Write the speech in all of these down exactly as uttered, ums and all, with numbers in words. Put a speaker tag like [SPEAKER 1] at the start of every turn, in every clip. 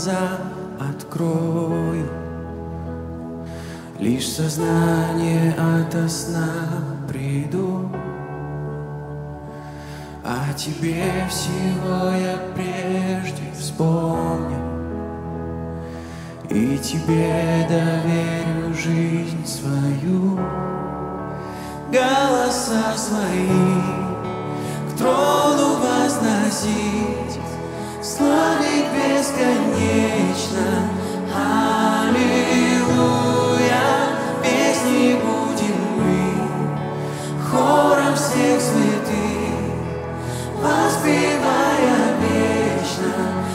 [SPEAKER 1] глаза открою, лишь сознание ото сна приду. О тебе всего я прежде вспомню, и тебе доверю жизнь свою. Голоса свои к трону возносить, славить бесконечно. Аллилуйя, песни будем мы хором всех святых, воспевая вечно.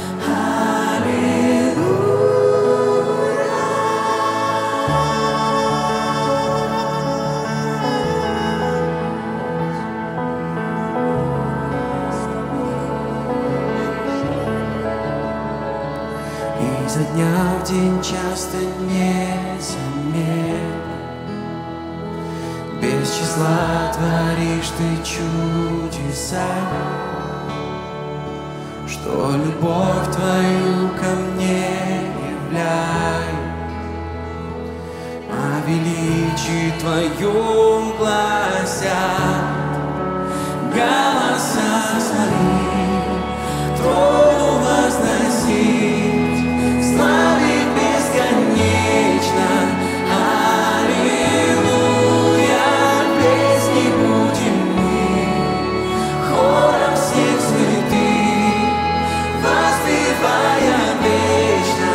[SPEAKER 1] Изо дня в день часто незаметно, без числа творишь ты чудеса, что любовь твою ко мне являет, о величии твоем гласят голоса свои, трону возносить, славить бесконечно. Аллилуйя, песни будем мы хором всех святых, воспевая вечно.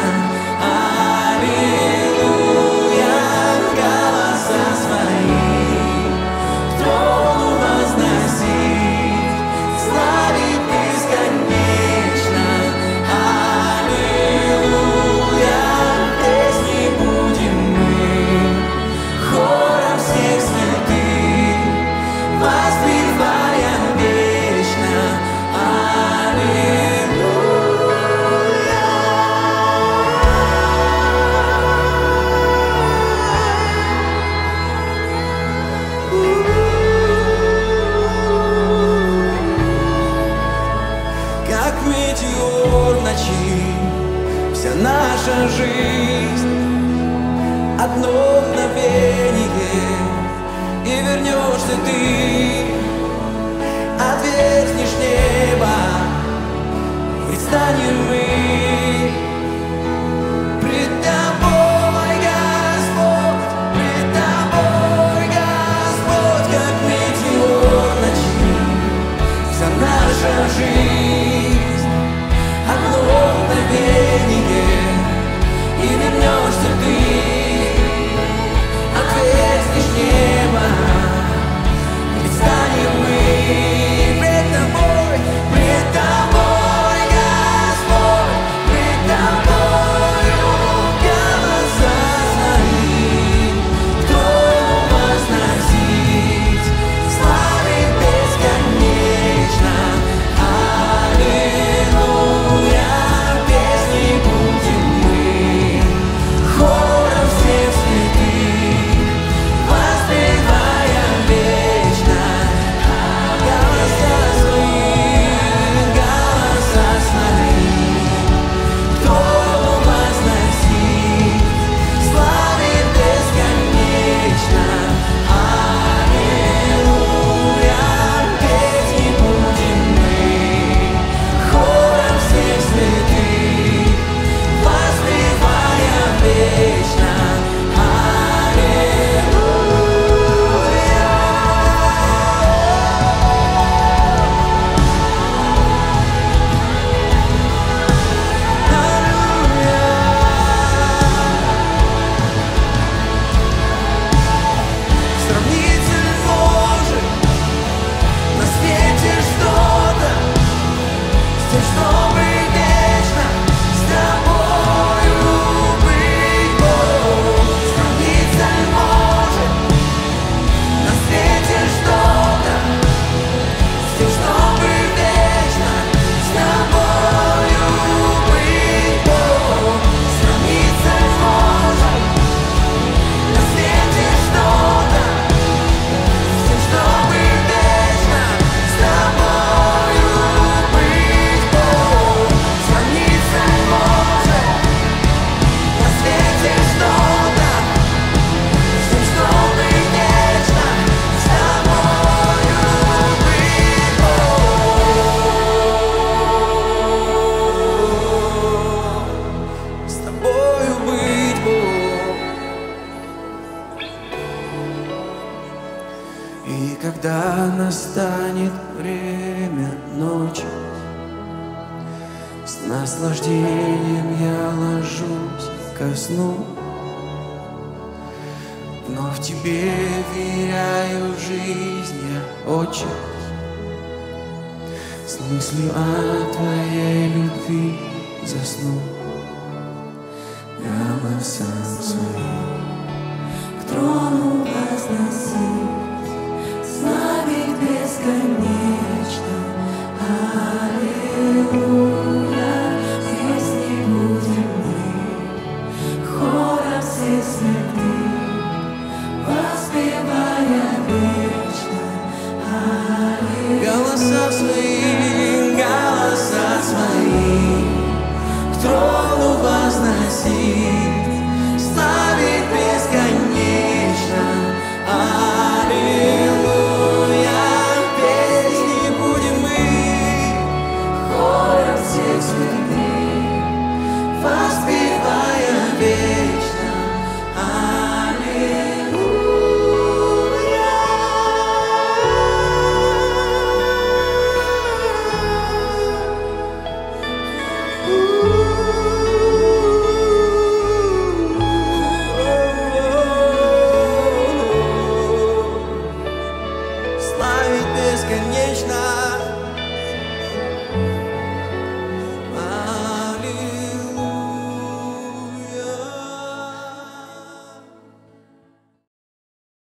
[SPEAKER 1] Аллилуйя, голоса свои к трону возносить, славить бесконечно. Аллилуйя, песни будем мы хором всех святых, воспевая вечно. Как метеор ночи, вся наша жизнь одно мгновение, и вернешься ты, отверзнешь небо, предстанем мы пред тобой, Господь, пред тобой, Господь, как метеор ночи, вся наша жизнь одно мгновение, и вернешься ты, отверзнешь небо, предстанем мы пред тобой, пред тобой, Господь, когда настанет время ночи, с наслаждением я ложусь ко сну. Вновь тебе веряю жизнь я очень, с мыслью о твоей любви засну. Прямо в сон свой.